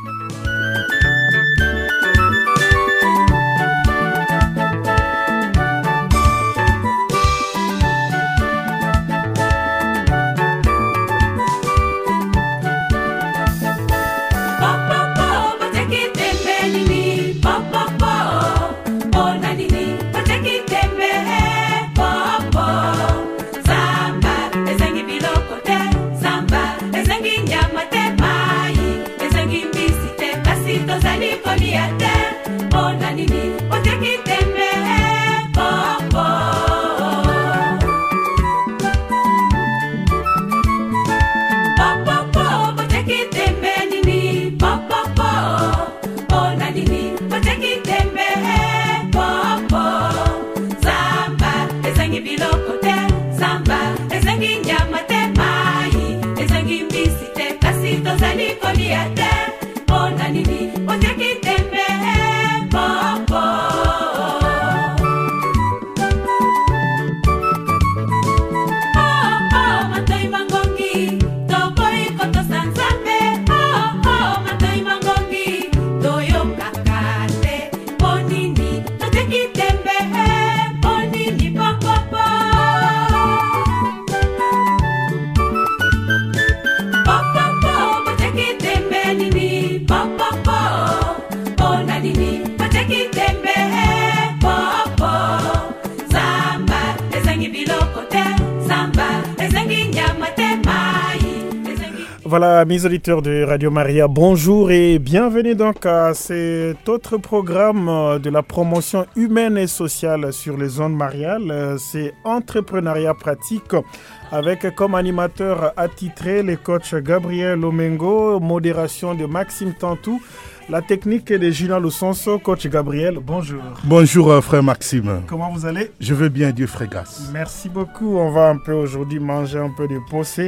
Voilà, mes auditeurs de Radio Maria, bonjour et bienvenue donc à cet autre programme de la promotion humaine et sociale sur les zones mariales. C'est Entrepreneuriat pratique avec comme animateur attitré les coachs Gabriel Omengo, modération de Maxime Tantou, la technique de Gina Lusonso. Coach Gabriel, bonjour. Bonjour frère Maxime. Comment vous allez? Je vais bien, Dieu frégasse. Merci beaucoup. On va un peu aujourd'hui manger un peu de possé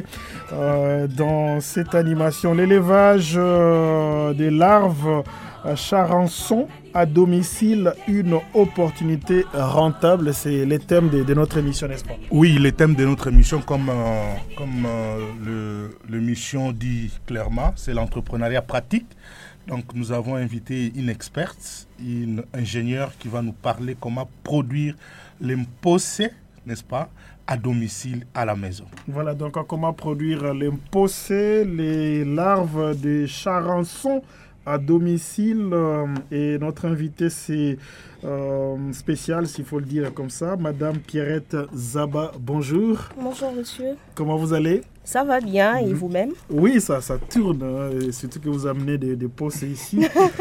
dans cette animation. L'élevage des larves charançon à domicile, une opportunité rentable. C'est le thème de notre émission, n'est-ce pas? Oui, le thème de notre émission, comme l'émission dit clairement, c'est l'entrepreneuriat pratique. Donc nous avons invité une experte, une ingénieure qui va nous parler comment produire les possés, n'est-ce pas, à domicile, à la maison. Voilà, donc comment produire les possés, les larves des charançons à domicile. Et notre invitée, c'est spécial, s'il faut le dire comme ça, Madame Pierrette Zaba. Bonjour. Bonjour monsieur. Comment vous allez? Ça va bien, et vous-même? Oui, ça tourne, surtout que vous amenez des possés ici,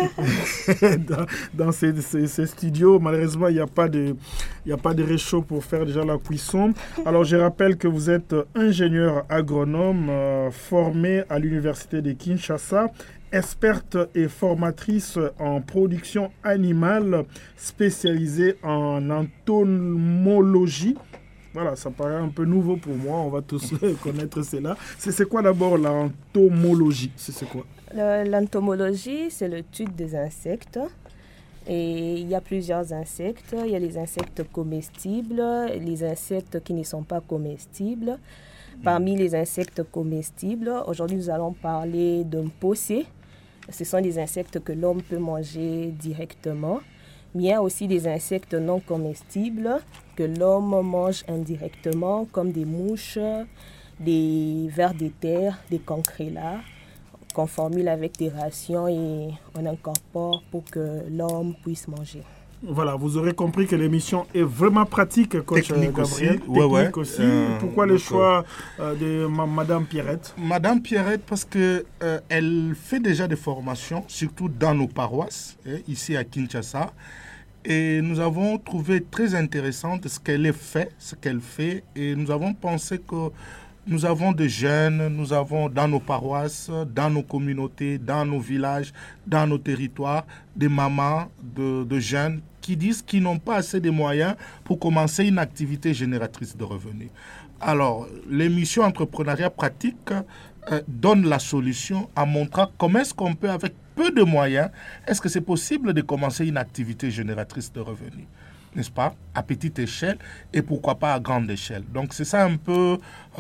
dans ces studios. Malheureusement, il n'y a pas de réchaud pour faire déjà la cuisson. Alors, je rappelle que vous êtes ingénieur agronome formé à l'université de Kinshasa, experte et formatrice en production animale, spécialisée en entomologie. Voilà, ça paraît un peu nouveau pour moi, on va tous connaître cela. C'est quoi d'abord l'entomologie? C'est quoi? L'entomologie, c'est l'étude des insectes. Et il y a plusieurs insectes. Il y a les insectes comestibles, les insectes qui ne sont pas comestibles. Parmi les insectes comestibles, aujourd'hui nous allons parler d'un possé. Ce sont des insectes que l'homme peut manger directement. Mais il y a aussi des insectes non comestibles que l'homme mange indirectement, comme des mouches, des vers de terre, des cancrelats, qu'on formule avec des rations et on incorpore pour que l'homme puisse manger. Voilà, vous aurez compris que l'émission est vraiment pratique, coach Gabriel. Aussi. Technique aussi. Pourquoi le choix de Madame Pierrette? Madame Pierrette, parce qu'elle fait déjà des formations, surtout dans nos paroisses, ici à Kinshasa. Et nous avons trouvé très intéressant ce qu'elle fait. Et nous avons pensé que nous avons des jeunes, nous avons dans nos paroisses, dans nos communautés, dans nos villages, dans nos territoires, des mamans de jeunes qui disent qu'ils n'ont pas assez de moyens pour commencer une activité génératrice de revenus. Alors, l'émission Entrepreneuriat pratique donne la solution en montrant comment est-ce qu'on peut, avec peu de moyens, est-ce que c'est possible de commencer une activité génératrice de revenus. n'est-ce pas, à petite échelle et pourquoi pas à grande échelle. Donc c'est ça un peu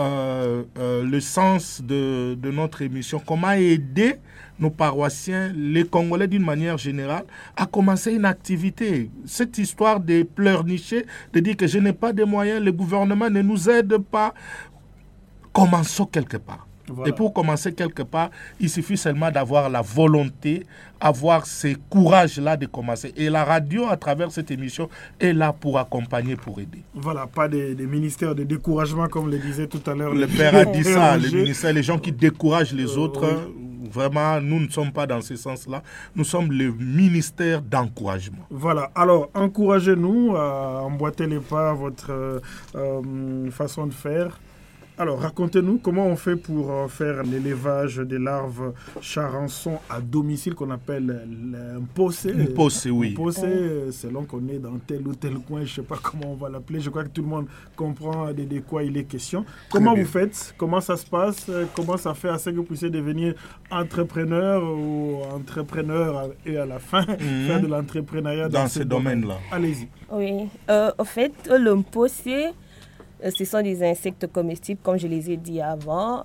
le sens de notre émission. Comment aider nos paroissiens, les Congolais d'une manière générale, à commencer une activité. Cette histoire de pleurnicher, de dire que je n'ai pas de moyens, le gouvernement ne nous aide pas. Commençons quelque part. Voilà. Et pour commencer quelque part, il suffit seulement d'avoir la volonté, avoir ce courage-là de commencer. Et la radio, à travers cette émission, est là pour accompagner, pour aider. Voilà, pas des ministères de découragement, comme le disait tout à l'heure. Le père a dit ça, les ministères, les gens qui découragent les autres. Vraiment, nous ne sommes pas dans ce sens-là. Nous sommes le ministère d'encouragement. Voilà. Alors, encouragez-nous à emboîter les pas à votre façon de faire. Alors, racontez-nous comment on fait pour faire l'élevage des larves charançons à domicile qu'on appelle un possé. Un possé, oui. Un possé, selon qu'on est dans tel ou tel coin, je ne sais pas comment on va l'appeler. Je crois que tout le monde comprend de quoi il est question. Comment vous faites? Comment ça se passe? Comment ça fait à ce que vous puissiez devenir entrepreneur ou entrepreneur et à la fin faire de l'entrepreneuriat dans ce domaine-là? Allez-y. Oui. En fait, le possé, ce sont des insectes comestibles, comme je les ai dit avant.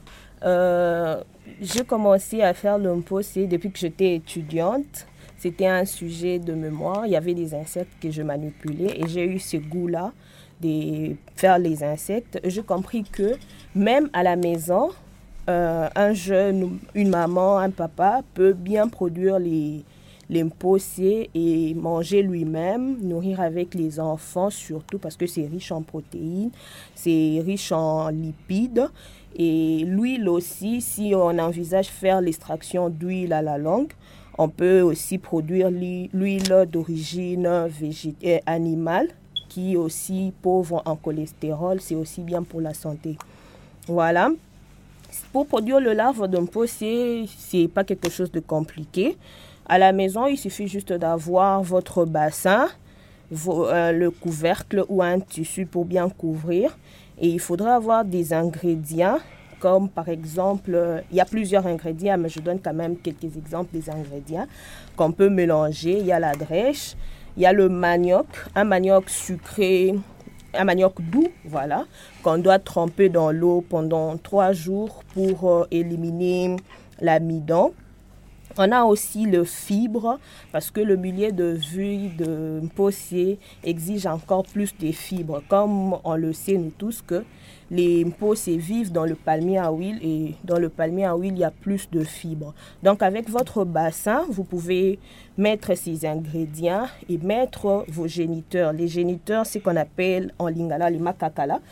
J'ai commencé à faire le possé depuis que j'étais étudiante. C'était un sujet de mémoire. Il y avait des insectes que je manipulais et j'ai eu ce goût-là de faire les insectes. J'ai compris que même à la maison, un jeune, une maman, un papa peut bien produire les possés et manger lui-même, nourrir avec les enfants surtout parce que c'est riche en protéines, c'est riche en lipides et l'huile aussi, si on envisage faire l'extraction d'huile à la longue, on peut aussi produire l'huile d'origine animale qui est aussi pauvre en cholestérol, c'est aussi bien pour la santé. Voilà. Pour produire le larve d'un possé, c'est pas quelque chose de compliqué. À la maison, il suffit juste d'avoir votre bassin, le couvercle ou un tissu pour bien couvrir. Et il faudra avoir des ingrédients, comme par exemple, il y a plusieurs ingrédients, mais je donne quand même quelques exemples des ingrédients qu'on peut mélanger. Il y a la drèche, il y a le manioc, un manioc sucré, un manioc doux, voilà, qu'on doit tremper dans l'eau pendant 3 jours pour éliminer l'amidon. On a aussi le fibre, parce que le milieu de vie de possé exige encore plus de fibres. Comme on le sait nous tous que les possés vivent dans le palmier à huile et dans le palmier à huile, il y a plus de fibres. Donc avec votre bassin, vous pouvez mettre ces ingrédients et mettre vos géniteurs. Les géniteurs, c'est ce qu'on appelle en lingala les makakala.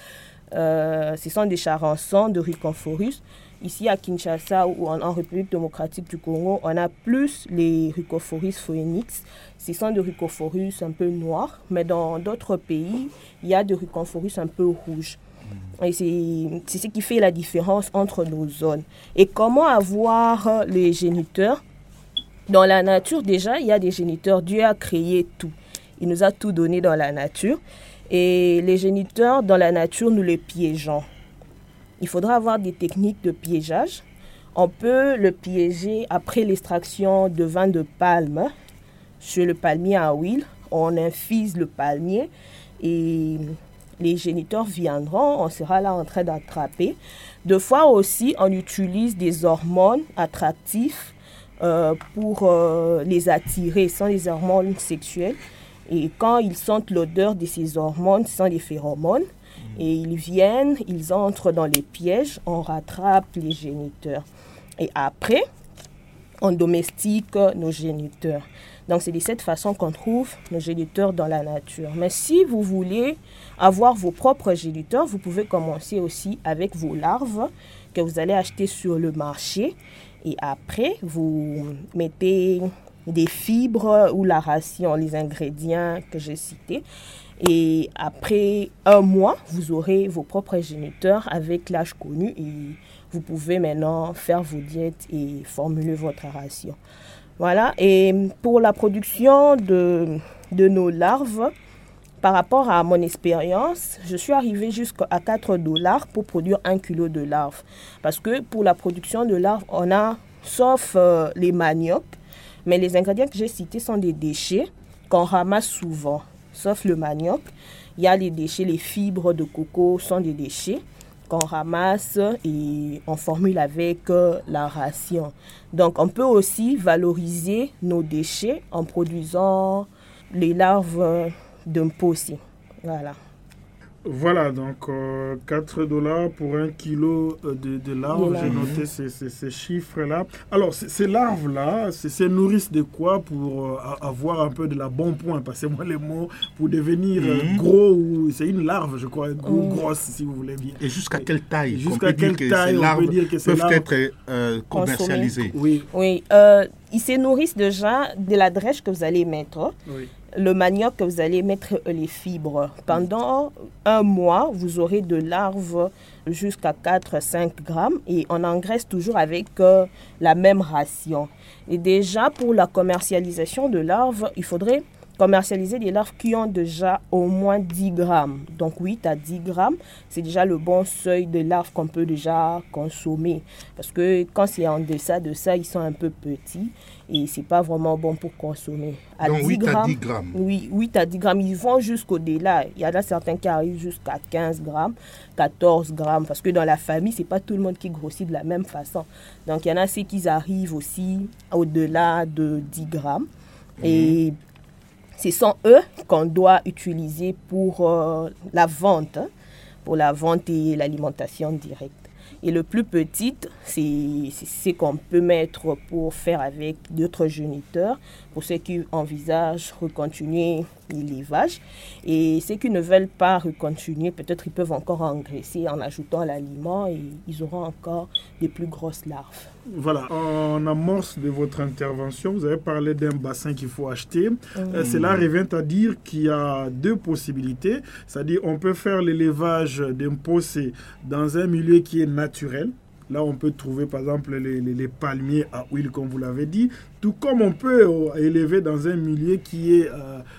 Ce sont des charançons de Rhicophorus. Ici à Kinshasa ou en République démocratique du Congo, on a plus les Rhicophorus phoenix. Ce sont des Rhicophorus un peu noirs, mais dans d'autres pays, il y a des Rhicophorus un peu rouges. Et c'est ce qui fait la différence entre nos zones. Et comment avoir les géniteurs? Dans la nature, déjà, il y a des géniteurs. Dieu a créé tout. Il nous a tout donné dans la nature. Et les géniteurs, dans la nature, nous les piégeons. Il faudra avoir des techniques de piégeage. On peut le piéger après l'extraction de vin de palme sur le palmier à huile. On infuse le palmier et les géniteurs viendront. On sera là en train d'attraper. Deux fois aussi, on utilise des hormones attractives pour les attirer. Ce sont des hormones sexuelles. Et quand ils sentent l'odeur de ces hormones, ce sont des phéromones. Et ils viennent, ils entrent dans les pièges, on rattrape les géniteurs. Et après, on domestique nos géniteurs. Donc c'est de cette façon qu'on trouve nos géniteurs dans la nature. Mais si vous voulez avoir vos propres géniteurs, vous pouvez commencer aussi avec vos larves que vous allez acheter sur le marché. Et après, vous mettez des fibres ou la ration, les ingrédients que j'ai cités. Et après 1 mois, vous aurez vos propres géniteurs avec l'âge connu et vous pouvez maintenant faire vos diètes et formuler votre ration. Voilà, et pour la production de nos larves, par rapport à mon expérience, je suis arrivée jusqu'à $4 pour produire 1 kilo de larves. Parce que pour la production de larves, on a, sauf les maniocs, mais les ingrédients que j'ai cités sont des déchets qu'on ramasse souvent. sauf le manioc. Il y a les déchets, les fibres de coco sont des déchets qu'on ramasse et on formule avec la ration. Donc, on peut aussi valoriser nos déchets en produisant les larves d'un possi. Voilà. Voilà, donc $4 pour 1 kilo de larves. J'ai noté ces chiffres-là. Alors, ces larves-là, c'est nourrissent de quoi pour avoir un peu de la bon point? Passez-moi les mots. Pour devenir gros, ou c'est une larve, je crois, grosse, si vous voulez bien. Et jusqu'à quelle taille? Jusqu'à quelle taille on peut dire que ces larves peuvent être commercialisées? Oui. Ils se nourrissent déjà de la drèche que vous allez mettre. Oui. Le manioc que vous allez mettre les fibres. Pendant 1 mois, vous aurez de larves jusqu'à 4-5 grammes et on engraisse toujours avec la même ration. Et déjà, pour la commercialisation de larves, il faudrait commercialiser des larves qui ont déjà au moins 10 grammes. Donc 8 à 10 grammes, c'est déjà le bon seuil de larves qu'on peut déjà consommer. Parce que quand c'est en deçà de ça, ils sont un peu petits et c'est pas vraiment bon pour consommer. Donc 8 à 10 grammes. Oui, 8 à 10 grammes. Ils vont jusqu'au-delà. Il y en a certains qui arrivent jusqu'à 15 grammes, 14 grammes. Parce que dans la famille, c'est pas tout le monde qui grossit de la même façon. Donc il y en a ceux qui arrivent aussi au-delà de 10 grammes. Et ce sont eux qu'on doit utiliser pour la vente, pour la vente et l'alimentation directe. Et le plus petit, c'est ce qu'on peut mettre pour faire avec d'autres géniteurs, pour ceux qui envisagent recontinuer l'élevage. Et ceux qui ne veulent pas recontinuer, peut-être ils peuvent encore engraisser en ajoutant l'aliment et ils auront encore des plus grosses larves. Voilà, en amorce de votre intervention, vous avez parlé d'un bassin qu'il faut acheter. Cela revient à dire qu'il y a 2 possibilités. C'est-à-dire on peut faire l'élevage d'un possé dans un milieu qui est naturel. Là, on peut trouver, par exemple, les palmiers à huile, comme vous l'avez dit. Tout comme on peut élever dans un milieu qui est,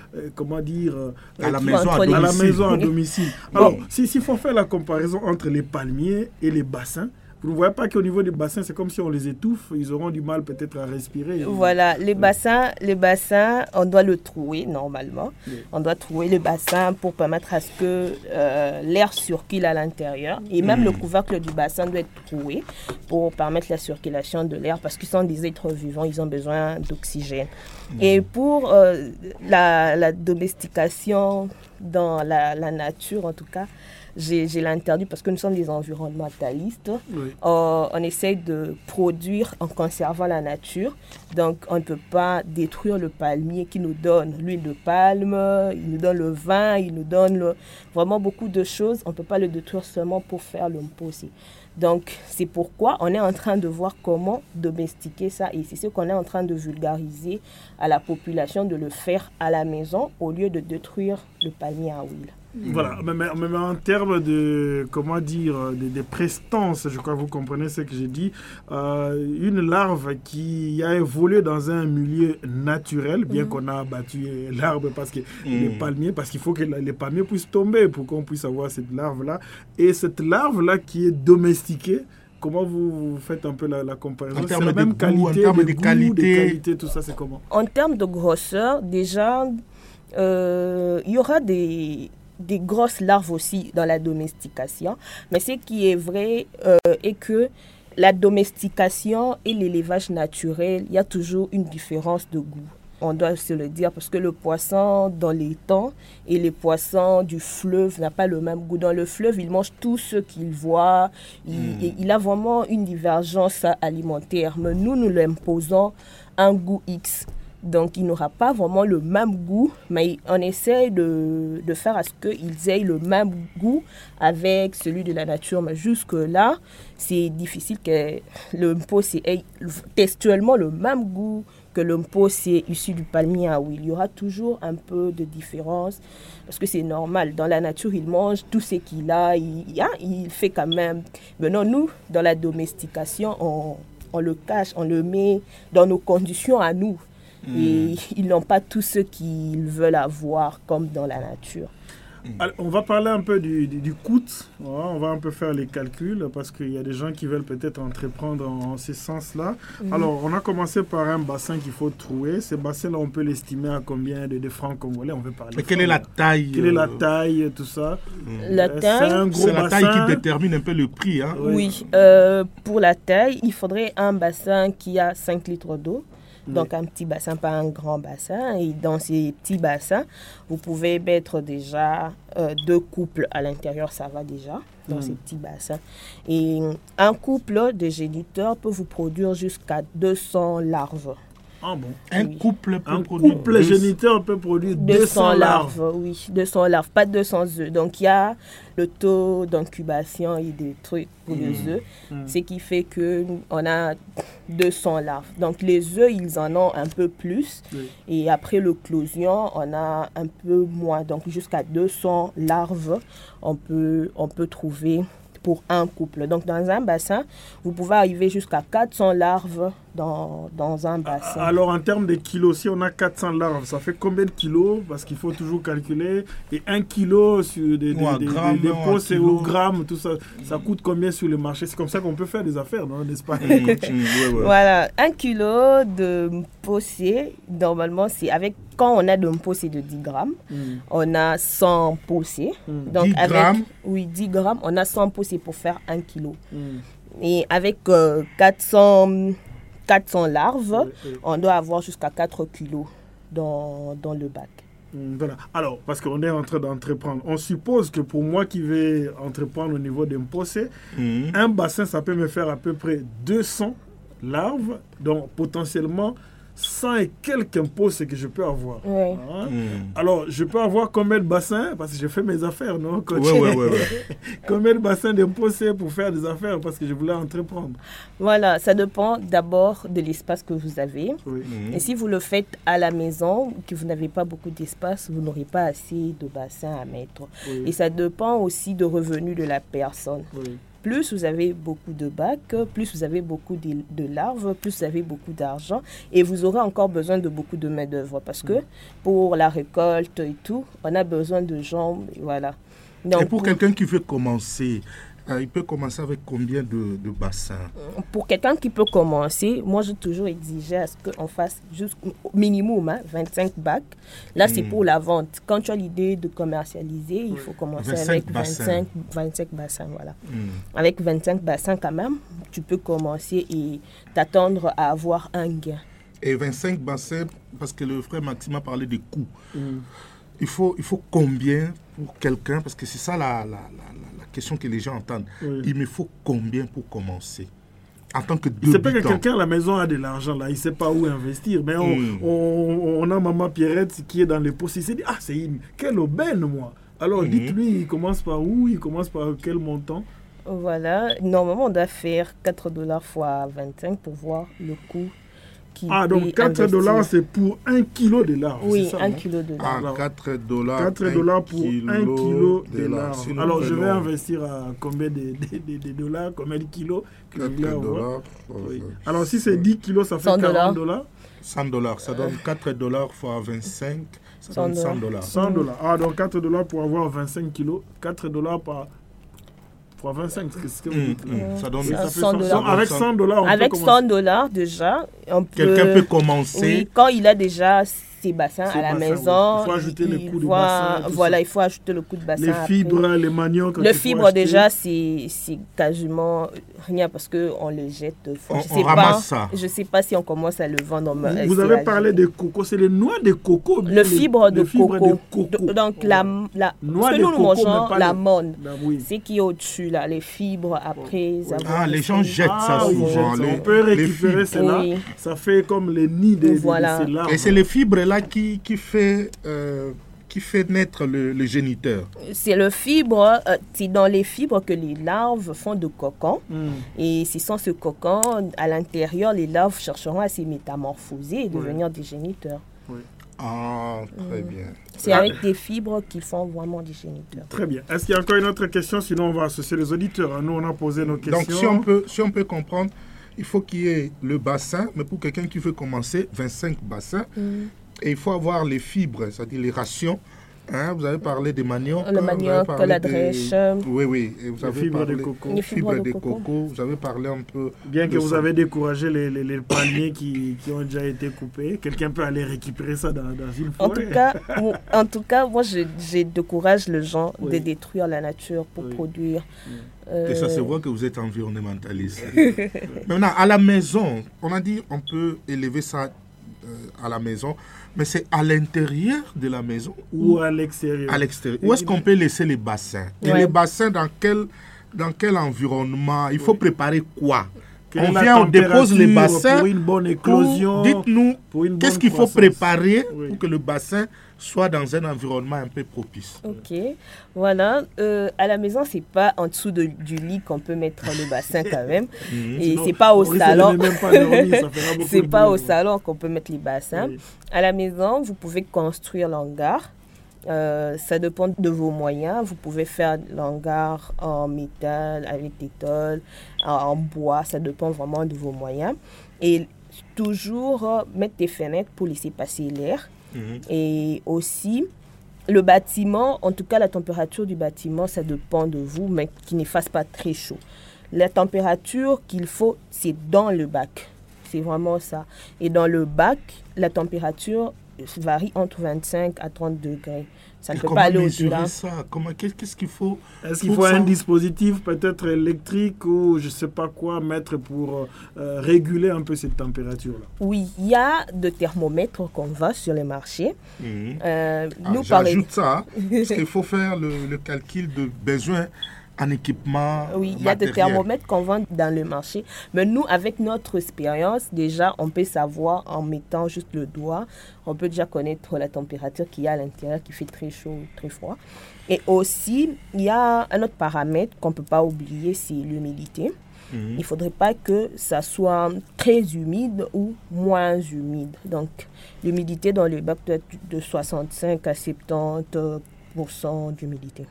à la maison à domicile. Alors, s'il faut faire la comparaison entre les palmiers et les bassins, vous ne voyez pas qu'au niveau des bassins, c'est comme si on les étouffe. Ils auront du mal peut-être à respirer. Voilà, les bassins, on doit le trouer normalement. Oui. On doit trouer le bassin pour permettre à ce que l'air circule à l'intérieur. Et même le couvercle du bassin doit être troué pour permettre la circulation de l'air parce qu'ils sont des êtres vivants, ils ont besoin d'oxygène. Et pour la domestication dans la nature, en tout cas, j'ai l'interdit parce que nous sommes des environnementalistes. Oui. On essaie de produire en conservant la nature. Donc, on ne peut pas détruire le palmier qui nous donne l'huile de palme, il nous donne le vin, il nous donne vraiment beaucoup de choses. On ne peut pas le détruire seulement pour faire le mpossi. Donc, c'est pourquoi on est en train de voir comment domestiquer ça. Et c'est ce qu'on est en train de vulgariser à la population, de le faire à la maison au lieu de détruire le palmier à huile. Voilà, mais en termes de, de prestance, je crois que vous comprenez ce que j'ai dit, une larve qui a évolué dans un milieu naturel, bien qu'on a abattu l'arbre parce que les palmiers, parce qu'il faut que les palmiers puissent tomber pour qu'on puisse avoir cette larve-là. Et cette larve-là qui est domestiquée, comment vous faites un peu la comparaison? En termes de même qualité, en termes de qualité, tout ça, c'est comment? En termes de grosseur, déjà, il y aura des grosses larves aussi dans la domestication. Mais ce qui est vrai est que la domestication et l'élevage naturel, il y a toujours une différence de goût. On doit se le dire parce que le poisson dans l'étang et les poissons du fleuve n'ont pas le même goût. Dans le fleuve, il mange tout ce qu'il voit. Il a vraiment une divergence alimentaire. Mais nous l'imposons un goût X. Donc, il n'aura pas vraiment le même goût, mais on essaie de faire à ce qu'ils aient le même goût avec celui de la nature. Mais jusque-là, c'est difficile que le mpossi ait textuellement le même goût que le mpossi issu du palmier à huile. Il y aura toujours un peu de différence parce que c'est normal. Dans la nature, il mange tout ce qu'il a. Il fait quand même. Maintenant, nous, dans la domestication, on le cache, on le met dans nos conditions à nous. Et ils n'ont pas tout ce qu'ils veulent avoir comme dans la nature. Alors, on va parler un peu du coût. On va un peu faire les calculs parce qu'il y a des gens qui veulent peut-être entreprendre en ce sens-là. Alors, on a commencé par un bassin qu'il faut trouver. Ce bassin-là, on peut l'estimer à combien de francs congolais? On veut parler. Mais quelle est la taille? Quelle est la taille, tout ça? La taille, c'est la taille qui détermine un peu le prix. Hein? Oui. Pour la taille, il faudrait un bassin qui a 5 litres d'eau. Donc un petit bassin, pas un grand bassin. Et dans ces petits bassins, vous pouvez mettre déjà 2 couples à l'intérieur, ça va déjà, dans ces petits bassins. Et un couple de géniteurs peut vous produire jusqu'à 200 larves. Ah bon? Un couple géniteur peut produire 200 larves. Oui, 200 larves, pas 200 œufs. Donc il y a le taux d'incubation et des trucs pour les œufs, ce qui fait qu'on a 200 larves. Donc les œufs, ils en ont un peu plus. Et après l'éclosion, on a un peu moins. Donc jusqu'à 200 larves, on peut trouver pour un couple. Donc, dans un bassin, vous pouvez arriver jusqu'à 400 larves dans un bassin. Alors, en termes de kilos, si on a 400 larves, ça fait combien de kilos? Parce qu'il faut toujours calculer. Et 1 kilo sur des pots, c'est au gramme, tout ça. Ça coûte combien sur le marché? C'est comme ça qu'on peut faire des affaires, non? N'est-ce pas? Voilà. 1 kilo de possé, normalement, c'est avec... Quand on a de possé de 10 grammes, on a 100 possés. Donc 10 grammes? Oui, 10 grammes, on a 100 possés pour faire 1 kilo. Et avec 400 larves, on doit avoir jusqu'à 4 kilos dans le bac. Voilà. Alors, parce qu'on est en train d'entreprendre, on suppose que pour moi qui vais entreprendre au niveau d'un possé, un bassin, ça peut me faire à peu près 200 larves, donc potentiellement 100 et quelques possés que je peux avoir. Oui. Alors, je peux avoir combien de bassins? Parce que je fais mes affaires, non? Oui. Combien de bassins de possés pour faire des affaires? Parce que je voulais entreprendre. Voilà, ça dépend d'abord de l'espace que vous avez. Et si vous le faites à la maison, que vous n'avez pas beaucoup d'espace, vous n'aurez pas assez de bassins à mettre. Et ça dépend aussi de revenus de la personne. Plus vous avez beaucoup de bacs, plus vous avez beaucoup de larves, plus vous avez beaucoup d'argent et vous aurez encore besoin de beaucoup de main-d'œuvre parce que pour la récolte et tout, on a besoin de gens. Voilà. Donc, et pour quelqu'un qui veut commencer, il peut commencer avec combien de bassins? Pour quelqu'un qui peut commencer, moi j'ai toujours exigé à ce qu'on fasse juste au minimum 25 bacs. Là, c'est pour la vente. Quand tu as l'idée de commercialiser, il faut commencer avec 25 bassins. Voilà. Avec 25 bassins quand même, tu peux commencer et t'attendre à avoir un gain. Et 25 bassins, parce que le frère Maxime a parlé des coûts. Il faut combien pour quelqu'un? Parce que c'est ça la question que les gens entendent. Il me faut combien pour commencer en tant que débutant? C'est pas que quelqu'un à la maison a de l'argent, là, il ne sait pas où investir. Mais on a maman Pierrette qui est dans les postes. Il s'est dit, quelle aubaine, moi. Alors dites-lui, il commence par où? Il commence par quel montant? Voilà, normalement on doit faire $4 fois 25 pour voir le coût. Donc $4 c'est pour 1 kilo de larves. Oui, ça, 1 kilo de larves. $4 pour 1 kilo de larves. Alors je vais investir à combien de dollars, combien de kilos que je voulais avoir. Alors si c'est 10 kilos, ça fait $40. $100, ça donne $4 fois 25, ça donne $100. $100. Donc $4 pour avoir 25 kilos, $4 par 25, c'est ce que vous dites. Ça donne $100. Avec $100, avec $100 déjà, quelqu'un peut commencer. Oui, quand il a déjà ses bassins à la maison, il faut ajouter le coût de bassin. Voilà, il faut ajouter le coût de bassin. Les fibres, les maniocs. Le fibre déjà, c'est quasiment rien parce qu'on le jette. On ramasse ça. Je ne sais pas si on commence à le vendre. Vous avez parlé de coco, c'est les noix de coco. Le fibre de coco. Donc la noix ce de que nous coco, mangeons, la les... monne, c'est qui est au-dessus là, les fibres après. Les gens jettent ça souvent. On peut récupérer cela. Ça fait comme les nids de ces larves. Et c'est les fibres là qui fait naître le géniteur. C'est le fibre, c'est dans les fibres que les larves font de cocon. Et c'est sans ce cocon, à l'intérieur, les larves chercheront à se métamorphoser et devenir des géniteurs. Très bien. C'est avec des fibres qu'ils font vraiment des géniteurs. Très bien. Est-ce qu'il y a encore une autre question? Sinon, on va associer les auditeurs. Nous, on a posé nos questions. Donc, si on peut comprendre, il faut qu'il y ait le bassin, mais pour quelqu'un qui veut commencer, 25 bassins. Et il faut avoir les fibres, c'est-à-dire les rations Hein, vous avez parlé des manioc. Le manioc, la drèche. Oui. Et vous avez parlé de coco. Les fibres de coco. Vous avez parlé un peu. Bien que vous avez découragé les palmiers qui ont déjà été coupés, quelqu'un peut aller récupérer ça dans une forêt. En tout cas, moi, je décourage les gens de détruire la nature pour produire. Et ça se voit que vous êtes environnementaliste. Maintenant, à la maison, on a dit on peut élever ça à la maison, mais c'est à l'intérieur de la maison ou à l'extérieur. À l'extérieur. Où est-ce qu'on peut laisser les bassins? Et les bassins, dans quel environnement? Il faut préparer quoi? On vient, on dépose les bassins pour une bonne éclosion. Dites-nous, qu'est-ce qu'il faut préparer pour que le bassin soit dans un environnement un peu propice. Ok, voilà. À la maison, c'est pas en dessous du lit qu'on peut mettre le bassin quand même. Et c'est pas au salon. C'est pas au salon qu'on peut mettre les bassins. Oui. À la maison, vous pouvez construire l'hangar. Ça dépend de vos moyens. Vous pouvez faire l'hangar en métal, avec des tôles, en bois. Ça dépend vraiment de vos moyens. Et toujours mettre des fenêtres pour laisser passer l'air. Et aussi, le bâtiment, en tout cas la température du bâtiment, ça dépend de vous, mais qu'il ne fasse pas très chaud. La température qu'il faut, c'est dans le bac. C'est vraiment ça. Et dans le bac, la température varie entre 25 à 30 degrés. Ça ne peut pas aller au-delà. Qu'est-ce qu'il faut? Est-ce qu'il faut un dispositif peut-être électrique ou je ne sais pas quoi mettre pour réguler un peu cette température-là? Oui, il y a de thermomètres qu'on vend sur les marchés. J'ajoute ça, parce qu'il faut faire le calcul de besoin en équipement. Oui, il y a des thermomètres qu'on vend dans le marché. Mais nous, avec notre expérience, déjà, on peut savoir en mettant juste le doigt, on peut déjà connaître la température qu'il y a à l'intérieur, qui fait très chaud, très froid. Et aussi, il y a un autre paramètre qu'on ne peut pas oublier, c'est l'humidité. Il ne faudrait pas que ça soit très humide ou moins humide. Donc, l'humidité dans le bac doit être de 65 à 70% d'humidité.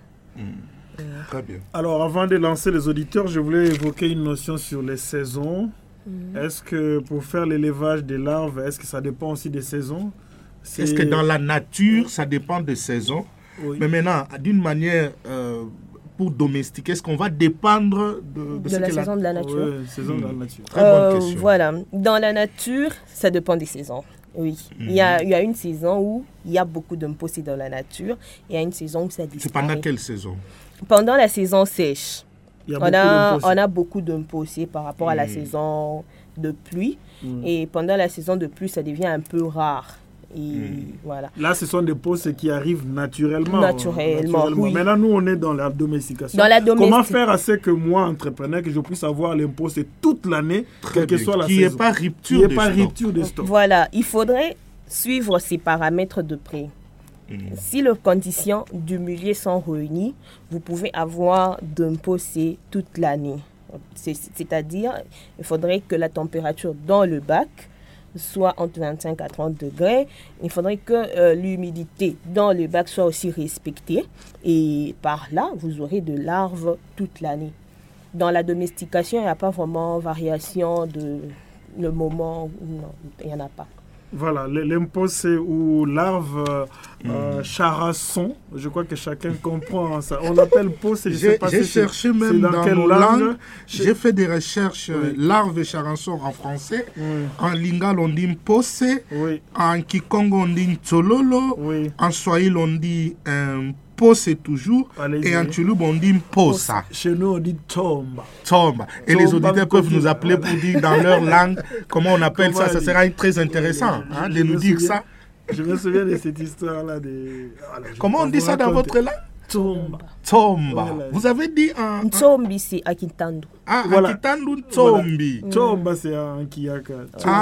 Très bien. Alors, avant de lancer les auditeurs, je voulais évoquer une notion sur les saisons. Est-ce que pour faire l'élevage des larves, est-ce que ça dépend aussi des saisons? Est-ce que dans la nature, ça dépend des saisons? Oui. Mais maintenant, d'une manière, pour domestiquer, est-ce qu'on va dépendre de la saison de la nature? Oui, saison de la nature. Très bonne question. Voilà. Dans la nature, ça dépend des saisons. Oui, il y a une saison où il y a beaucoup de mpossés dans la nature. Il y a une saison où ça disparaît. C'est pendant quelle saison? Pendant la saison sèche. On a beaucoup de mpossés par rapport à la saison de pluie. Et pendant la saison de pluie, ça devient un peu rare. Et voilà. Là, ce sont des possés qui arrivent naturellement. Naturellement, oui. Maintenant, nous, on est dans la domestication. Comment faire à ce que moi, entrepreneur, que je puisse avoir les mpossés toute l'année, quelle que soit la saison? Qu'il n'y ait pas rupture de stock. Voilà, il faudrait suivre ces paramètres de prix. Si les conditions du milieu sont réunies, vous pouvez avoir de mpossés toute l'année. C'est-à-dire, il faudrait que la température dans le bac soit entre 25 à 30 degrés. Il faudrait que l'humidité dans le bac soit aussi respectée. Et par là, vous aurez de larves toute l'année. Dans la domestication, il n'y a pas vraiment variation de le moment. Non, il n'y en a pas. Voilà, les mpossés ou larves charassons, je crois que chacun comprend ça. On l'appelle possé, j'ai cherché même dans nos langues. J'ai fait des recherches larves et charassons en français. En lingala, on dit mpossé. En kikongo, on dit tsololo. En swahili, on dit possé toujours. Et en tshilube, on dit mposa. Chez nous, on dit tomba. Tomba. Et les auditeurs peuvent nous appeler pour dire dans leur langue comment on appelle ça. Ça sera très intéressant de nous dire ça. Je me souviens de cette histoire-là. Comment on dit ça dans votre langue? Tomba. Tomba. Voilà. Vous avez dit un... Tombi, c'est Akintandu. Ah, voilà. Akintandu, Tombi. Voilà. Tomba, c'est un Kiyaka.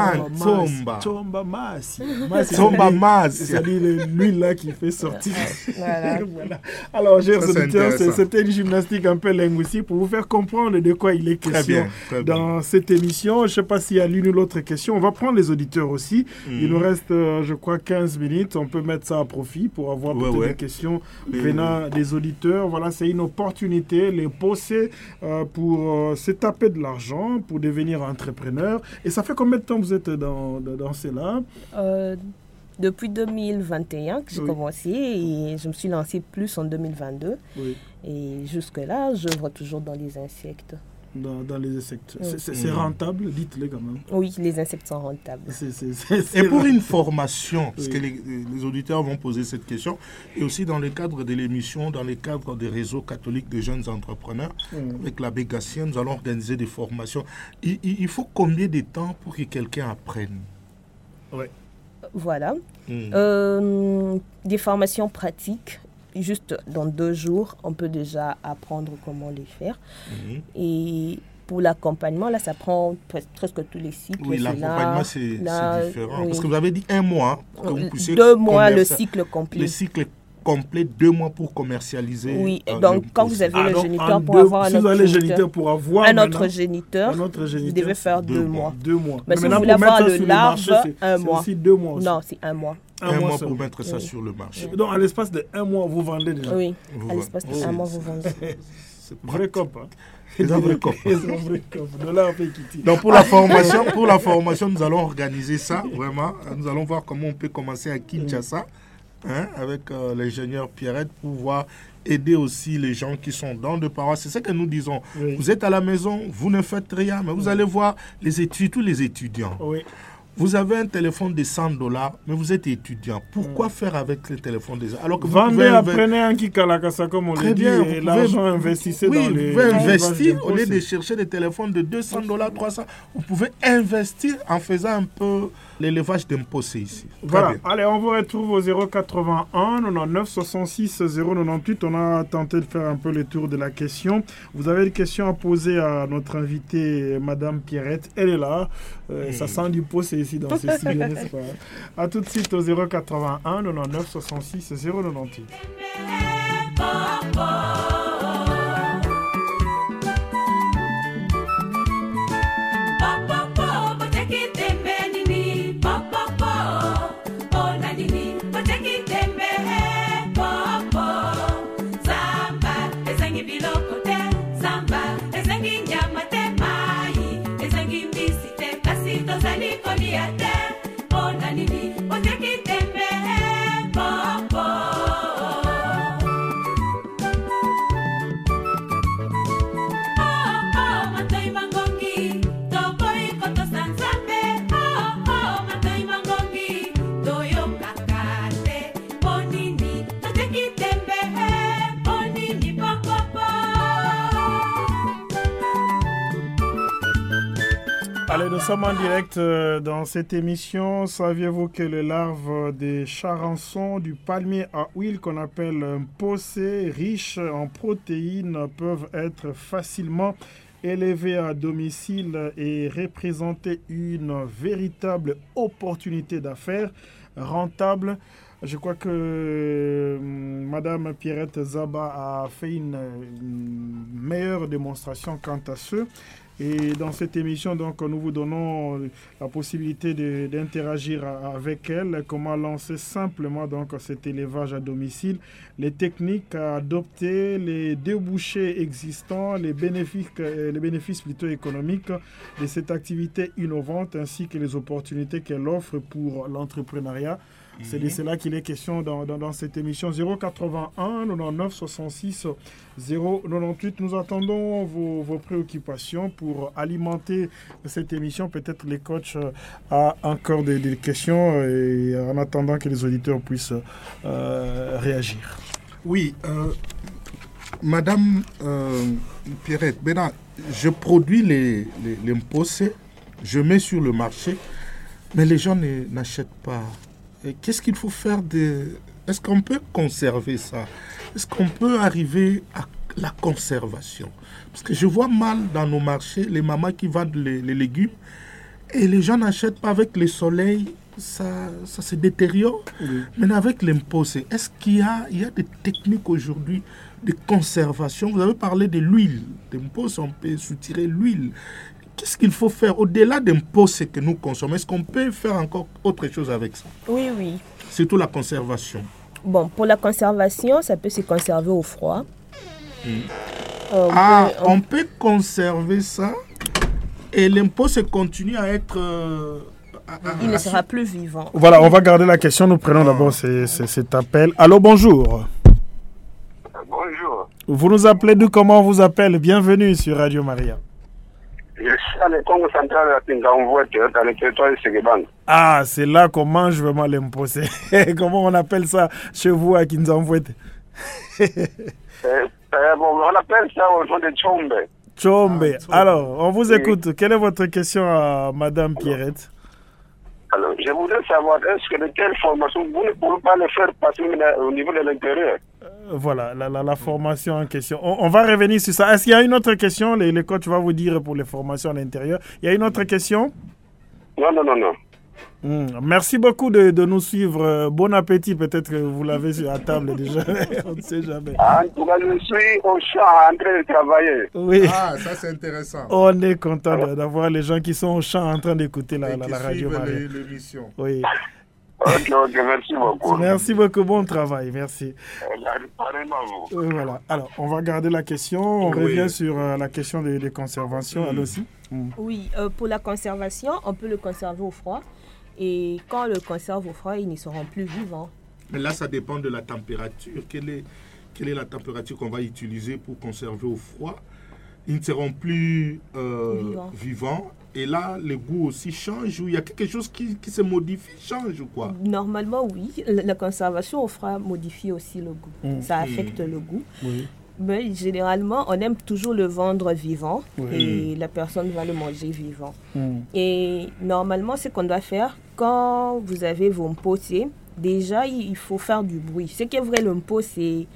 Tomba. Tomba Masi. Tomba Masi. C'est-à-dire l'huile là qui fait sortir. Voilà. Alors, chers auditeurs, c'était une gymnastique un peu linguistique pour vous faire comprendre de quoi il est question dans cette émission. Je ne sais pas s'il y a l'une ou l'autre question. On va prendre les auditeurs aussi. Il nous reste, je crois, 15 minutes. On peut mettre ça à profit pour avoir peut-être des questions venant des auditeurs. Voilà, c'est une opportunité, les possés, pour se taper de l'argent, pour devenir entrepreneur. Et ça fait combien de temps vous êtes dans cela? Depuis 2021 que j'ai commencé et je me suis lancée plus en 2022. Oui. Et jusque-là, j'œuvre toujours dans les insectes. Dans les insectes. C'est rentable, dites-le quand même. Oui, les insectes sont rentables. Et pour une formation, parce que les auditeurs vont poser cette question, et aussi dans le cadre de l'émission, dans le cadre des réseaux catholiques de jeunes entrepreneurs, avec l'abbé Gatien, nous allons organiser des formations. Il faut combien de temps pour que quelqu'un apprenne? Voilà. Des formations pratiques. Juste dans 2 jours, on peut déjà apprendre comment les faire. Et pour l'accompagnement, là, ça prend presque tous les cycles. Oui, l'accompagnement, c'est différent. Parce que vous avez dit 1 mois pour que vous puissiez... 2 mois, le cycle complet. Le cycle complet, 2 mois pour commercialiser. Oui, donc quand vous avez le géniteur pour avoir un autre géniteur, vous devez faire 2 mois. 2 mois. Mais si vous voulez avoir le larve, 1 mois. C'est aussi 2 mois aussi. Non, c'est 1 mois. 1 mois pour mettre ça sur le marché. Donc, à l'espace de 1 mois, vous vendez déjà. Oui, à l'espace de 1 mois, vous vendez. C'est vrai cop, hein. Donc pour la formation, nous allons organiser ça, vraiment. Nous allons voir comment on peut commencer à Kinshasa, avec l'ingénieur Pierrette, pour pouvoir aider aussi les gens qui sont dans de paroisses. C'est ce que nous disons. Oui. Vous êtes à la maison, vous ne faites rien, mais vous allez voir tous les étudiants. Oui. Vous avez un téléphone de $100, mais vous êtes étudiant. Pourquoi faire avec le téléphone des... Alors que vendez, apprenez un kikalakasa, comme on le dit, et l'argent investissez dans les... Vous pouvez investir, au lieu de chercher des téléphones de $200, 300, vous pouvez investir en faisant un peu l'élevage d'impôts ici. Voilà, allez, on vous retrouve au 081 99 66 098. On a tenté de faire un peu le tour de la question. Vous avez une question à poser à notre invitée, Madame Pierrette. Elle est là. Ça sent du pot, c'est ici dans ce studio, n'est-ce pas? A tout de suite au 081 99 66 098. Allez, nous sommes en direct dans cette émission. Saviez-vous que les larves des charançons du palmier à huile qu'on appelle un possé, riches en protéines, peuvent être facilement élevées à domicile et représenter une véritable opportunité d'affaires rentable? Je crois que Madame Pierrette Zaba a fait une meilleure démonstration quant à ce. Et dans cette émission, donc, nous vous donnons la possibilité d'interagir avec elle, comment lancer simplement donc, cet élevage à domicile, les techniques à adopter, les débouchés existants, les bénéfices plutôt économiques de cette activité innovante, ainsi que les opportunités qu'elle offre pour l'entrepreneuriat. C'est de cela qu'il est question dans cette émission. 081 99 66 098. Nous attendons vos préoccupations pour alimenter cette émission. Peut-être les coachs ont encore des questions et en attendant que les auditeurs puissent réagir. Oui, Madame Pierrette, je produis les possés, je mets sur le marché, mais les gens n'achètent pas. Qu'est-ce qu'il faut faire Est-ce qu'on peut conserver ça? Est-ce qu'on peut arriver à la conservation? Parce que je vois mal dans nos marchés les mamans qui vendent les légumes et les gens n'achètent pas avec le soleil, ça se détériore. Oui. Mais avec l'imposé, est-ce qu'il y a des techniques aujourd'hui de conservation? Vous avez parlé de l'huile. L'imposé, on peut soutirer l'huile. Qu'est-ce qu'il faut faire au-delà d'un poste que nous consommons? Est-ce qu'on peut faire encore autre chose avec ça? Oui. Surtout la conservation. Bon, pour la conservation, ça peut se conserver au froid. On peut conserver ça et l'impôt se continue à être il ne sera plus vivant. Voilà, on va garder la question. Nous prenons d'abord cet appel. Allô, bonjour. Bonjour. Vous nous appelez d'où? Comment on vous appelle? Bienvenue sur Radio Maria. Je suis à Congo central à Tingamvouette, dans le territoire de Séguéban. Ah, c'est là qu'on mange vraiment l'imposé. Comment on appelle ça chez vous à Kinzamvouette? On appelle ça au nom de Tchombe. Tchombe. Alors, on vous écoute. Quelle est votre question à Madame Pierrette? Alors, je voudrais savoir, est-ce que de quelle formation vous ne pouvez pas le faire passer au niveau de l'intérieur? Voilà, la formation en question. On va revenir sur ça. Est-ce qu'il y a une autre question? Les coachs vont vous dire pour les formations à l'intérieur. Il y a une autre question? Non. Merci beaucoup de nous suivre. Bon appétit, peut-être que vous l'avez sur la table déjà. On ne sait jamais. En tout cas, je suis au champ en train de travailler. Oui. Ah, ça c'est intéressant. On est content d'avoir les gens qui sont au champ en train d'écouter la radio Maria. L'émission. Oui. Ok, merci beaucoup. Merci beaucoup, bon travail, merci. Vous. Voilà, alors on va garder la question, on revient sur la question des conservations, elle aussi. Oui, pour la conservation, on peut le conserver au froid. Et quand on le conserve au froid, ils ne seront plus vivants. Mais là, ça dépend de la température. Quelle est la température qu'on va utiliser pour conserver au froid? Ils ne seront plus vivants. Et là, le goût aussi change, ou il y a quelque chose qui se modifie, change ou quoi? Normalement, oui. La conservation au froid modifie aussi le goût. Ça affecte le goût. Oui. Mais généralement, on aime toujours le vendre vivant et la personne va le manger vivant. Et normalement, ce qu'on doit faire, quand vous avez vos mpossés, déjà, il faut faire du bruit. Ce qui est vrai, le mpo, c'est...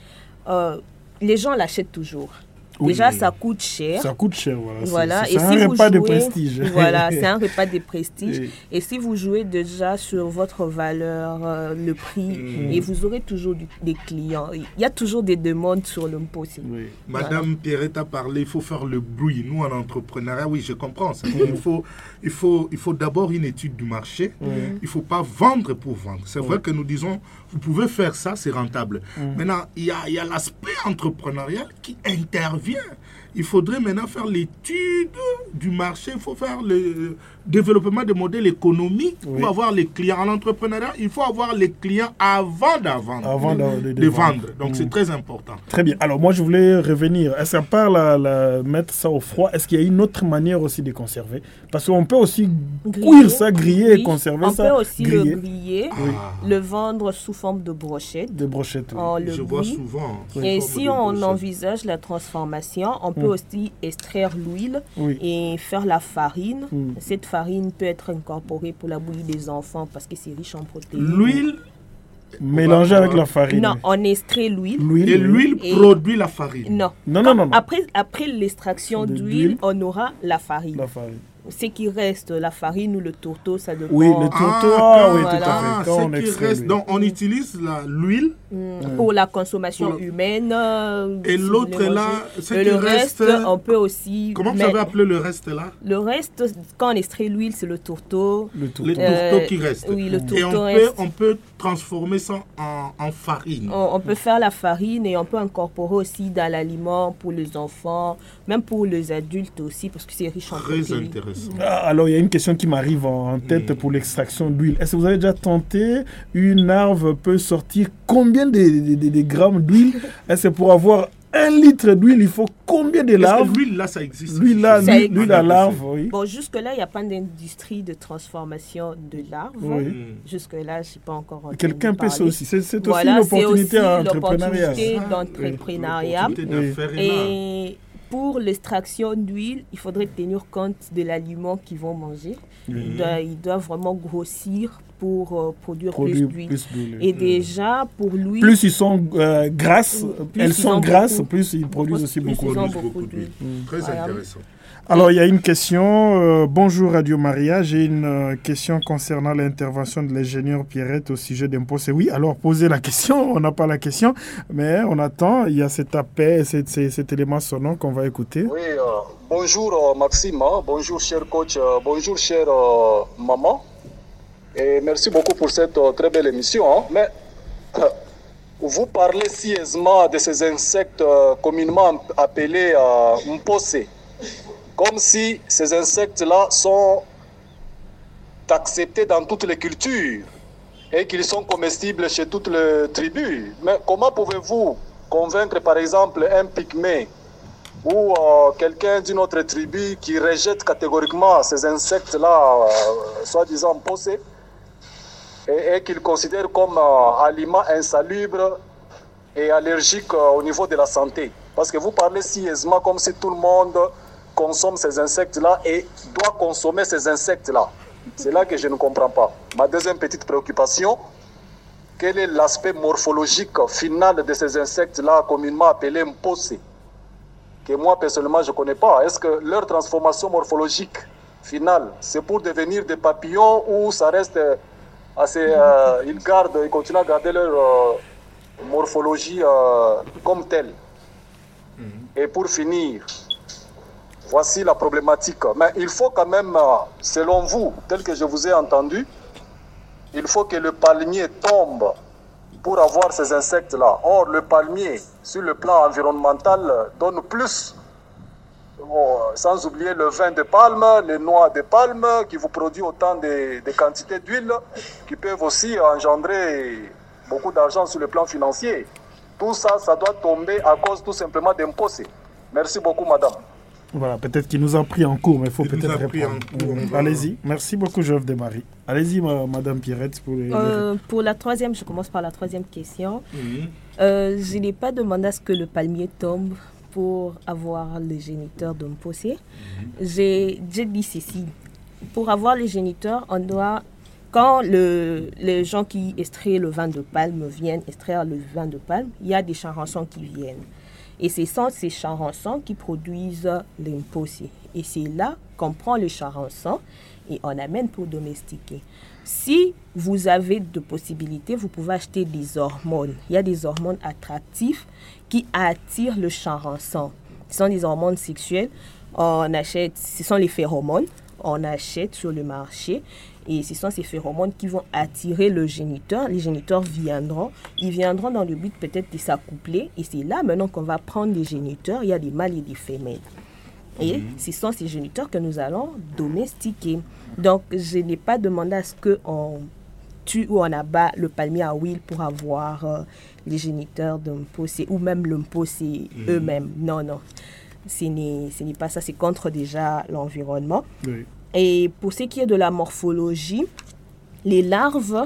les gens l'achètent toujours. Déjà, ça coûte cher. Ça coûte cher, voilà. C'est un repas de prestige. Voilà, c'est un repas de prestige. Et si vous jouez déjà sur votre valeur, le prix, et vous aurez toujours des clients. Il y a toujours des demandes sur le mpossé. Oui. Madame Pierrette a parlé, il faut faire le bruit. Nous, en entrepreneuriat, oui, je comprends ça. Il faut d'abord une étude du marché. Il ne faut pas vendre pour vendre. C'est vrai que nous disons, vous pouvez faire ça, c'est rentable. Maintenant, il y a l'aspect entrepreneurial qui intervient. Il faudrait maintenant faire l'étude du marché, il faut faire le développement de modèles économiques pour avoir les clients. En entrepreneuriat, il faut avoir les clients avant de vendre. Donc c'est très important. Très bien. Alors moi je voulais revenir. Est-ce qu'à part mettre ça au froid, est-ce qu'il y a une autre manière aussi de conserver? Parce qu'on peut aussi cuire ça, griller et conserver ça. On peut aussi le griller, le vendre sous forme de brochette. De brochette, je vois souvent. Et si on envisage la transformation, on peut aussi extraire l'huile et faire la farine. Cette farine peut être incorporée pour la bouillie des enfants parce que c'est riche en protéines. L'huile mélangée avec la farine. Non, on extrait l'huile. Et l'huile produit la farine. Non. Après l'extraction d'huile, on aura la farine. Ce qui reste, la farine ou le tourteau, ça dépend. Oui, le tourteau, oui, tout à fait. Ce qui reste, donc on utilise l'huile pour la consommation humaine. Et l'autre là, ce qui le reste, on peut aussi... Comment vous avez appelé le reste là? Le reste, quand on extrait l'huile, c'est le tourteau. Le tourteau qui reste. Oui, le tourteau et on peut transformer ça en farine. On peut faire la farine et on peut incorporer aussi dans l'aliment pour les enfants, même pour les adultes aussi, parce que c'est riche en protéines. Très intéressant. Alors, il y a une question qui m'arrive en tête pour l'extraction d'huile. Est-ce que vous avez déjà tenté, une larve peut sortir combien de grammes d'huile? Est-ce que pour avoir 1 litre d'huile, il faut combien de larves? Est-ce que l'huile là, ça existe? L'huile à larve, oui. Bon, jusque-là, il n'y a pas d'industrie de transformation de larves. Jusque-là, je ne sais pas encore entendu Quelqu'un peut ça aussi. C'est aussi voilà, une opportunité d'entrepreneuriat. d'entrepreneuriat. Et pour l'extraction d'huile, il faudrait tenir compte de l'aliment qu'ils vont manger. Ils doivent vraiment grossir pour produire plus d'huile. Et déjà, pour l'huile... Plus ils sont grasses, elles sont grasses, plus ils produisent aussi beaucoup d'huile. Très intéressant. Alors, il y a une question. Bonjour Radio Maria. J'ai une question concernant l'intervention de l'ingénieur Pierrette au sujet d'impôts. Oui, alors posez la question. On n'a pas la question, mais on attend. Il y a cet appel, cet élément sonore qu'on va écouter. Oui, bonjour Maxime, bonjour cher coach, bonjour chère maman. Et merci beaucoup pour cette très belle émission. Mais vous parlez si aisément de ces insectes communément appelés mpossé. Comme si ces insectes-là sont acceptés dans toutes les cultures et qu'ils sont comestibles chez toutes les tribus. Mais comment pouvez-vous convaincre par exemple un pygmée ou quelqu'un d'une autre tribu qui rejette catégoriquement ces insectes-là, soi-disant possés, et qu'il considère comme aliments insalubres et allergiques au niveau de la santé? Parce que vous parlez si aisément comme si tout le monde consomme ces insectes-là et doit consommer ces insectes-là. C'est là que je ne comprends pas. Ma deuxième petite préoccupation, quel est l'aspect morphologique final de ces insectes-là communément appelés mpossés, que moi personnellement je ne connais pas? Est-ce que leur transformation morphologique finale, c'est pour devenir des papillons ou ça reste assez... ils continuent à garder leur morphologie comme telle? Et pour finir, voici la problématique. Mais il faut quand même, selon vous, tel que je vous ai entendu, il faut que le palmier tombe pour avoir ces insectes-là. Or, le palmier, sur le plan environnemental, donne plus, sans oublier le vin de palme, les noix de palme, qui vous produit autant de quantités d'huile, qui peuvent aussi engendrer beaucoup d'argent sur le plan financier. Tout ça, ça doit tomber à cause tout simplement d'imposés. Merci beaucoup, madame. Voilà, peut-être qu'il nous a pris en cours, mais il faut peut-être répondre. Allez-y. Merci beaucoup, Joseph Desmarie. Allez-y, Madame Pierrette. Pour la troisième, je commence par la troisième question. Je n'ai pas demandé à ce que le palmier tombe pour avoir les géniteurs de Mpossé. J'ai dit ceci. Pour avoir les géniteurs, on doit... Quand les gens qui extraient le vin de palme viennent extraire le vin de palme, il y a des charançons qui viennent. Et ce sont ces charançons qui produisent les Mpossé. Et c'est là qu'on prend les charançons et on amène pour domestiquer. Si vous avez de possibilités, vous pouvez acheter des hormones. Il y a des hormones attractives qui attirent le charançon. Ce sont des hormones sexuelles. On achète, ce sont les phéromones. On achète sur le marché. Et ce sont ces phéromones qui vont attirer le géniteur. Les géniteurs viendront. Ils viendront dans le but peut-être de s'accoupler. Et c'est là maintenant qu'on va prendre les géniteurs. Il y a des mâles et des femelles. Et ce sont ces géniteurs que nous allons domestiquer. Donc, je n'ai pas demandé à ce qu'on tue ou on abat le palmier à huile pour avoir les géniteurs de Mpossé ou même le Mpossé eux-mêmes. Non, non. Ce n'est pas ça. C'est contre déjà l'environnement. Oui. Et pour ce qui est de la morphologie, les larves,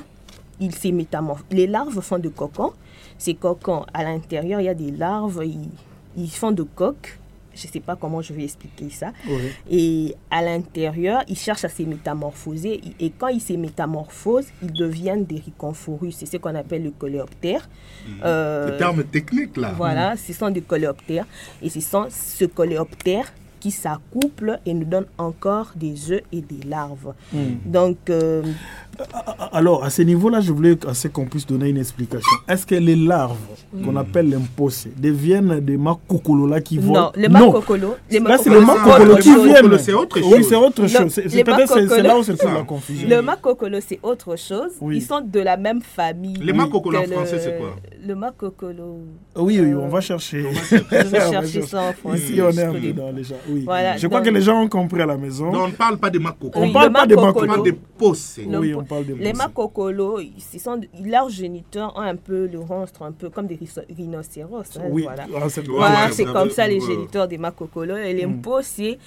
les larves font de cocons. Ces cocons, à l'intérieur, il y a des larves, ils font de coques. Je ne sais pas comment je vais expliquer ça. Oui. Et à l'intérieur, ils cherchent à se métamorphoser. Et quand ils se métamorphosent, ils deviennent des riconforus. C'est ce qu'on appelle le coléoptère. Le terme technique, là. Voilà, ce sont des coléoptères. Et ce sont ce coléoptère qui s'accouplent et nous donnent encore des œufs et des larves. Donc... Alors, à ce niveau-là, je voulais qu'on puisse donner une explication. Est-ce que les larves, qu'on appelle les Mpossé, deviennent des makokolo là qui volent? Non, les makokolo... Là, c'est les makokolo qui viennent. C'est autre chose. Oui, c'est autre chose. C'est là où se trouve la confusion. Le makokolo, c'est autre chose. Oui. Ils sont de la même famille. Les makokolo en français, c'est quoi? Le makokolo... Oui, on va chercher. Je vais chercher ça en français. Ici, on est un peu dans les gens. Oui. Voilà, je crois que les gens ont compris à la maison. Non, on ne parle pas de makokolo. On ne parle pas de makokolo. On parle de Possé. Oui, on parle de les makokolo, leurs géniteurs ont un peu le ronstre, un peu comme des rhinocéros. Hein, oui, voilà. C'est comme ça les géniteurs des makokolo. Et les Mpossé,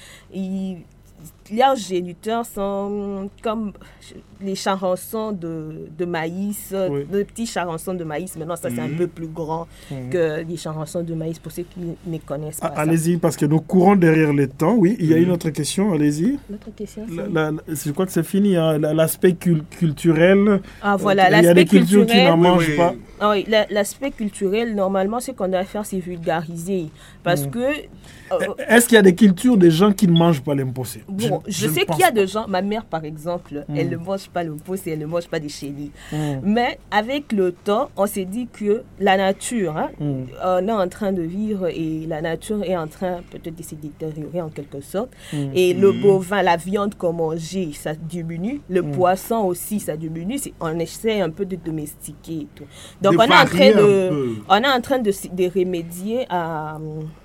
leurs géniteurs sont comme les charançons de maïs, de petits charançons de maïs. Maintenant, ça, c'est un peu plus grand que les charançons de maïs, pour ceux qui ne connaissent pas ça. Allez-y, parce que nous courons derrière le temps. Oui, il y a une autre question, allez-y. L'autre question, je crois que c'est fini, hein, l'aspect culturel. Ah, voilà, il y a des cultures qui n'en mangent pas. Ah, oui, l'aspect culturel, normalement, ce qu'on doit faire, c'est vulgariser. Parce que... Est-ce qu'il y a des cultures des gens qui ne mangent pas l'Mpossé? Bon, je sais qu'il y a des gens, ma mère par exemple, elle ne mange pas l'Mpossé, elle ne mange pas des chenilles. Mais avec le temps, on s'est dit que la nature, on est en train de vivre et la nature est en train peut-être de se détériorer en quelque sorte. Et le bovin, la viande qu'on mangeait, ça diminue. Le poisson aussi, ça diminue. On essaie un peu de domestiquer et tout. Donc on est en train de remédier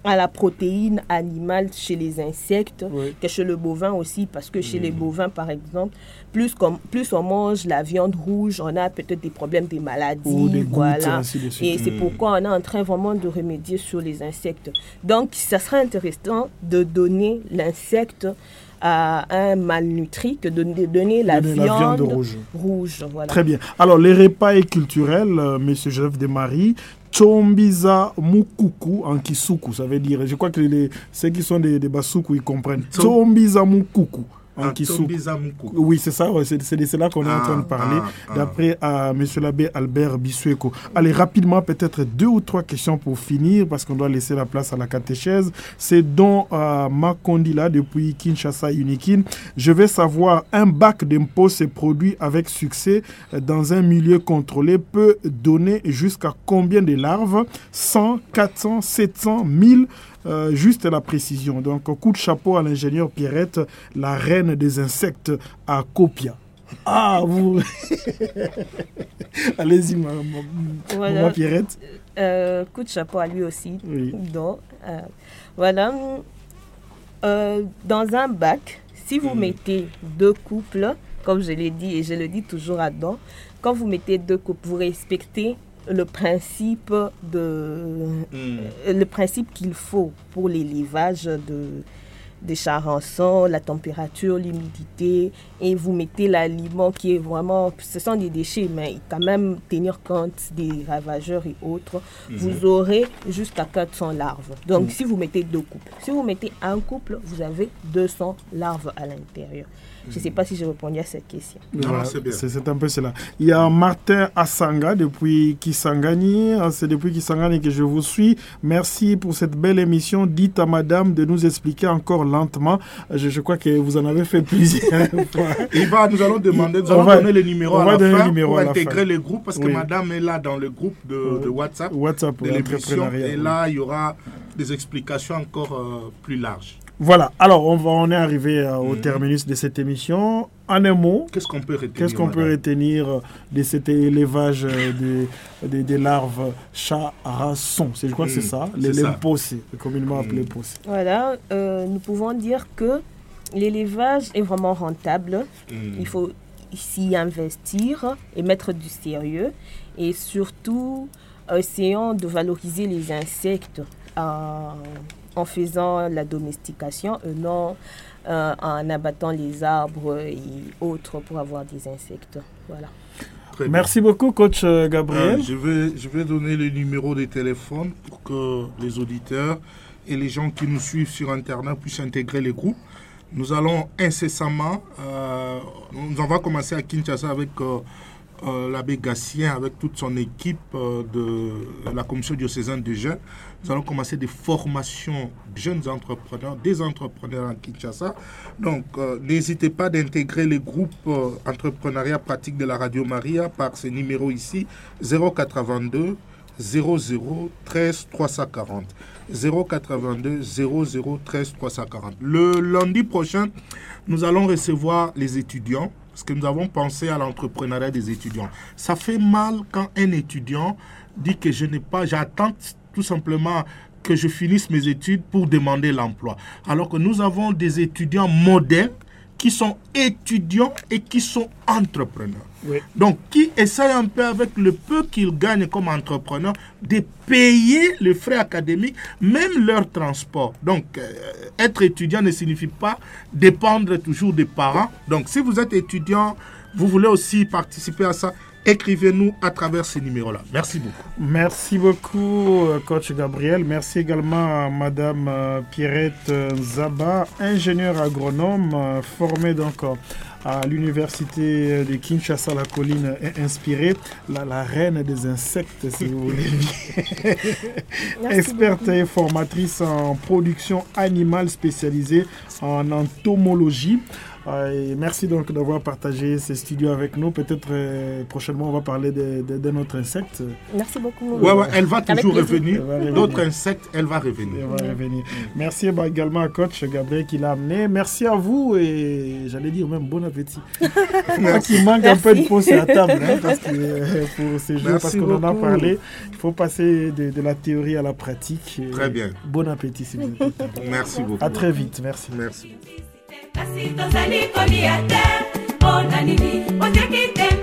à la protéine animale chez les insectes que chez le bovin aussi, parce que chez les bovins, par exemple, plus on mange la viande rouge, on a peut-être des problèmes, des maladies, des gouttes, ainsi de suite. Et c'est pourquoi on est en train vraiment de remédier sur les insectes. Donc, ça serait intéressant de donner l'insecte à un malnutri que de donner la viande rouge. Voilà. Très bien. Alors, les repas est culturel, Monsieur Joseph Desmarie. Chombiza Mukuku en Kisuku, ça veut dire, je crois que ceux qui sont des Basuku, ils comprennent. Chombiza Mukuku. Oui, c'est ça, c'est de cela qu'on est en train de parler, d'après M. l'abbé Albert Bisueko. Allez, rapidement, peut-être 2 ou 3 questions pour finir, parce qu'on doit laisser la place à la catéchèse. C'est dont Makondila, depuis Kinshasa Unikin. Je vais savoir, un bac d'impôt se produit avec succès dans un milieu contrôlé peut donner jusqu'à combien de larves? 100, 400, 700, 1000 juste la précision. Donc, coup de chapeau à l'ingénieur Pierrette, la reine des insectes à Copia. Ah, vous... Allez-y, maman Pierrette. Coup de chapeau à lui aussi. Oui. Donc, voilà. Dans un bac, si vous mettez 2 couples, comme je l'ai dit et je le dis toujours à Don, quand vous mettez 2 couples, vous respectez le principe qu'il faut pour l'élevage des charançons, la température, l'humidité, et vous mettez l'aliment qui est vraiment, ce sont des déchets, mais quand même tenir compte des ravageurs et autres, vous aurez jusqu'à 400 larves. Donc si vous mettez 2 couples, si vous mettez un couple, vous avez 200 larves à l'intérieur. Je ne sais pas si j'ai répondu à cette question. Voilà, c'est un peu cela. Il y a Martin Assanga depuis Kisangani. C'est depuis Kisangani que je vous suis. Merci pour cette belle émission. Dites à madame de nous expliquer encore lentement. Je crois que vous en avez fait plusieurs fois. Nous allons demander, nous allons donner le numéro à la fin pour intégrer le groupe, parce que madame est là dans le groupe de WhatsApp de l'émission. Et là, il y aura des explications encore plus larges. Voilà, alors on est arrivé au terminus de cette émission. En un mot, qu'est-ce qu'on peut retenir de cet élevage des larves charassons? Je crois que c'est ça, les possés, communément appelés possés. Voilà, nous pouvons dire que l'élevage est vraiment rentable. Il faut s'y investir et mettre du sérieux. Et surtout, essayons de valoriser les insectes en faisant la domestication et non en abattant les arbres et autres pour avoir des insectes. Voilà. Merci beaucoup, coach Gabriel. Je vais donner le numéro de téléphone pour que les auditeurs et les gens qui nous suivent sur Internet puissent intégrer les groupes. Nous allons incessamment, on va commencer à Kinshasa avec l'abbé Gatien, avec toute son équipe de la commission diocésaine de jeunes. Nous allons commencer des formations de jeunes entrepreneurs, des entrepreneurs en Kinshasa. Donc, n'hésitez pas d'intégrer les groupes entrepreneuriat pratique de la Radio Maria par ce numéro ici, 082 00 13 340. 082 00 13 340. Le lundi prochain, nous allons recevoir les étudiants, parce que nous avons pensé à l'entrepreneuriat des étudiants. Ça fait mal quand un étudiant dit que j'attends tout simplement que je finisse mes études pour demander l'emploi. Alors que nous avons des étudiants modèles qui sont étudiants et qui sont entrepreneurs. Oui. Donc, qui essayent un peu avec le peu qu'ils gagnent comme entrepreneurs de payer les frais académiques, même leur transport. Donc, être étudiant ne signifie pas dépendre toujours des parents. Donc, si vous êtes étudiant, vous voulez aussi participer à ça, écrivez-nous à travers ces numéros-là. Merci beaucoup. Merci beaucoup, coach Gabriel. Merci également à madame Pierrette Zaba, ingénieure agronome, formée donc à l'université de Kinshasa, la colline est inspirée, la reine des insectes, si vous voulez. Experte et formatrice en production animale spécialisée en entomologie. Et merci donc d'avoir partagé ces studios avec nous. Peut-être prochainement, on va parler d'un autre insecte. Merci beaucoup. Ouais, elle va toujours revenir. D'autres insectes, elle va revenir. Merci également à coach Gabriel qui l'a amené. Merci à vous et j'allais dire même bon appétit. Il manque un peu de peau sur la table parce que, pour ces jours, parce qu'on en a parlé. Il faut passer de la théorie à la pratique. Très bien. Bon appétit si vous êtes. Merci beaucoup. À très vite. Merci. Merci. Kasi tozali kolia te, pona nini, otekite